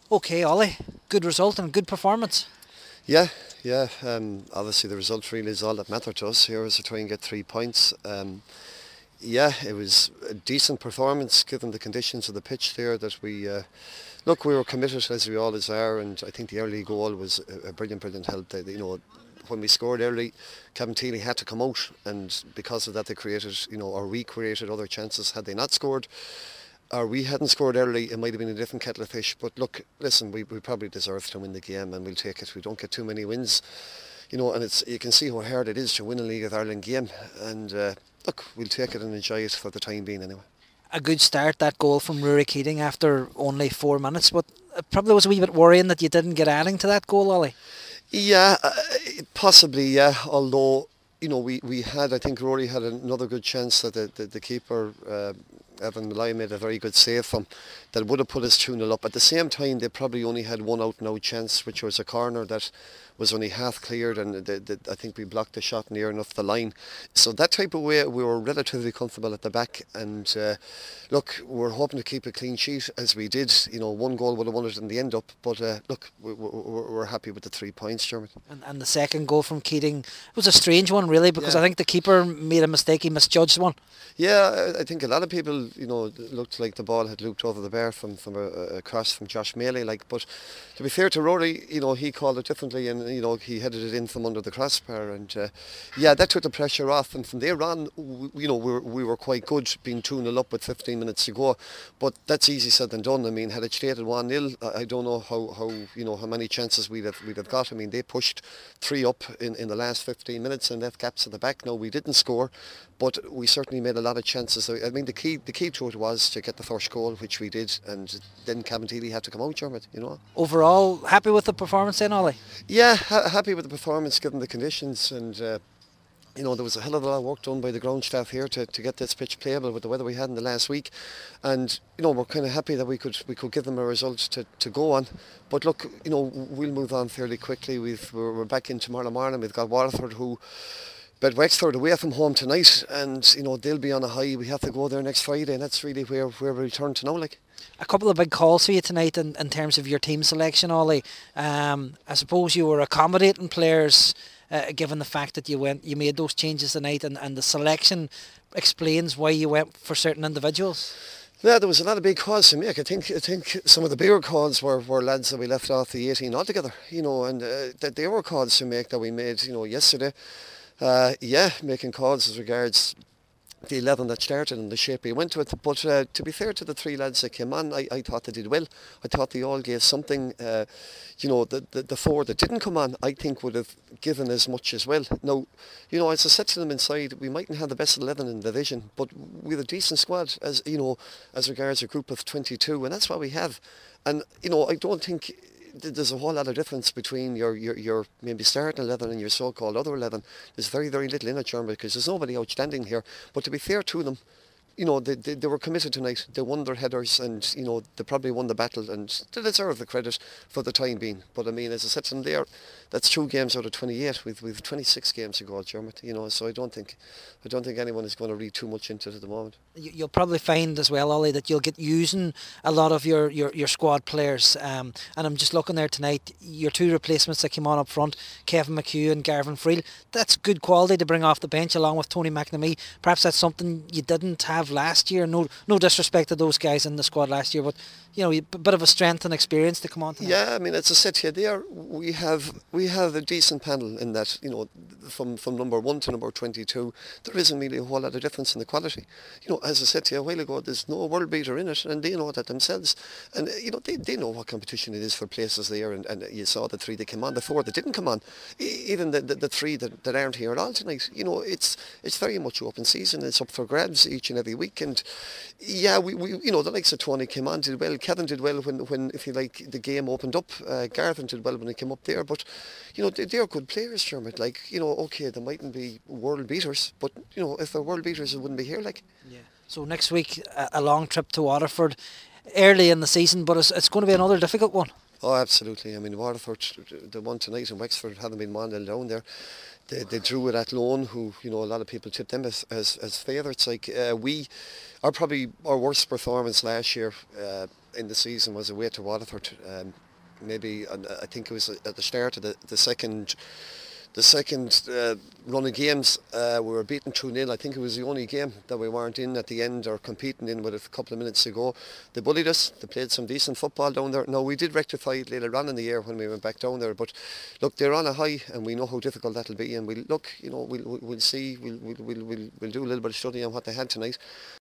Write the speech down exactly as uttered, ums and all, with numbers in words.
Okay, Ollie. Good result and good performance. Yeah, yeah. Um, obviously, the result really is all that mattered to us here is to try and get three points. Um, yeah, it was a decent performance given the conditions of the pitch there. That we uh, look, we were committed as we always are, and I think the early goal was a, a brilliant, brilliant help. That, you know, when we scored early, Kevin Teely had to come out, and because of that, they created, you know, or we created other chances. Had they not scored, or we hadn't scored early, it might have been a different kettle of fish. But look, listen, we, we probably deserve to win the game, and we'll take it. We don't get too many wins, you know, and it's you can see how hard it is to win a League of Ireland game. And uh, look, we'll take it and enjoy it for the time being anyway. A good start, that goal from Rory Keating after only four minutes, but it probably was a wee bit worrying that you didn't get adding to that goal, Ollie. Yeah, uh, possibly, yeah. Although, you know, we, we had, I think Rory had another good chance that the, the, the keeper, uh, Evan Malloy, made a very good save from that would have put us two nil up. At the same time, they probably only had one out and out chance, which was a corner that was only half cleared, and the, the, I think we blocked the shot near enough the line. So that type of way, we were relatively comfortable at the back. And uh, look, we're hoping to keep a clean sheet as we did. You know, one goal would have won it in the end up, but uh, look, we, we, we're, we're happy with the three points, Dermot. And, and the second goal from Keating was a strange one, really, because I Yeah. think the keeper made a mistake. He misjudged one. Yeah, I I think a lot of people, you know, it looked like the ball had looped over the bar from, from a, a cross from Josh Maley. Like, but to be fair to Rory, you know, he called it differently, and you know, he headed it in from under the crossbar, and uh, yeah, that took the pressure off. And from there on, w- you know, we were, we were quite good, being two nil up with fifteen minutes to go. But that's easy said than done. I mean, had it stayed at one nil, I, I don't know how, how you know how many chances we'd have we'd have got. I mean, they pushed three up in, in the last fifteen minutes and left gaps at the back. No, we didn't score, but we certainly made a lot of chances. I mean, the key the key to it was to get the first goal, which we did, and then Cabinteely had to come out, Dermot, you know. Overall, happy with the performance then, Ollie? Yeah, ha- happy with the performance given the conditions, and uh, you know, there was a hell of a lot of work done by the ground staff here to, to get this pitch playable with the weather we had in the last week. And you know, we're kind of happy that we could we could give them a result to, to go on. But look, you know, we'll move on fairly quickly. We've we're, we're back in tomorrow morning. We've got Waterford, who bet Wexford away from home tonight, and you know, they'll be on a high. We have to go there next Friday, and that's really where where we return to now. Like. A couple of big calls for you tonight in, in terms of your team selection, Ollie. Um, I suppose you were accommodating players, uh, given the fact that you went, you made those changes tonight, and, and the selection explains why you went for certain individuals. Yeah, there was a lot of big calls to make. I think I think some of the bigger calls were, were lads that we left off the eighteen altogether, you know, and uh, that they were calls to make that we made, you know, yesterday. Uh, yeah, making calls as regards the eleven that started and the shape we went with. But uh, to be fair to the three lads that came on, I, I thought they did well. I thought they all gave something. Uh, you know, the, the the four that didn't come on, I think would have given as much as well. Now, you know, as I said to them inside, we mightn't have the best eleven in the division, but we have a decent squad as you know, as regards a group of twenty-two, and that's what we have. And you know, I don't think there's a whole lot of difference between your, your, your maybe starting eleven and your so-called other eleven. There's very, very little in it, German, because there's nobody outstanding here. But to be fair to them, you know, they, they, they were committed tonight. They won their headers, and, you know, they probably won the battle, and they deserve the credit for the time being. But, I mean, as I said to them there, that's two games out of twenty-eight. We've, we've twenty-six games to go, German, you know, so I don't think I don't think anyone is going to read too much into it at the moment. You- You'll probably find as well, Ollie, that you'll get using a lot of your, your, your squad players. Um, and I'm just looking there tonight, your two replacements that came on up front, Kevin McHugh and Garvin Friel, that's good quality to bring off the bench along with Tony McNamee. Perhaps that's something you didn't have last year. No no disrespect to those guys in the squad last year, but you know, a bit of a strength and experience to come on tonight. Yeah, I mean, as I said here, there we have we have a decent panel in that, you know, from from number one to number twenty-two, there isn't really a whole lot of difference in the quality. You know, as I said to you a while ago, there's no world beater in it, and they know that themselves. And uh, you know, they, they know what competition it is for places there. And, and you saw the three that came on, the four that didn't come on, e- even the, the, the three that, that aren't here at all tonight. You know, it's it's very much open season. It's up for grabs each and every week. And yeah, we, we you know, the likes of Tony came on, did well. Kevin did well when, when if you like, the game opened up. Uh, Garvin did well when he came up there. But, you know, they, they're good players, Dermot. Like, you know, okay, they mightn't be world beaters, but, you know, if they're world beaters, they wouldn't be here, like. Yeah. So next week, a, a long trip to Waterford, early in the season, but it's, it's going to be another difficult one. Oh, absolutely. I mean, Waterford, the one tonight in Wexford, having been one nil down there, they, they drew with Athlone, who, you know, a lot of people tipped them as, as, as favourites. Like, uh, we, our probably our worst performance last year uh, in the season was away to Waterford. Um, maybe, uh, I think it was at the start of the, the second the second uh, run of games, uh, we were beaten two nil. I think it was the only game that we weren't in at the end or competing in with a couple of minutes to go. They bullied us. They played some decent football down there. No, we did rectify it later on in the year when we went back down there. But look, they're on a high, and we know how difficult that'll be. And we'll look, you know, we'll we'll see. We'll we'll we'll we'll, we'll do a little bit of study on what they had tonight.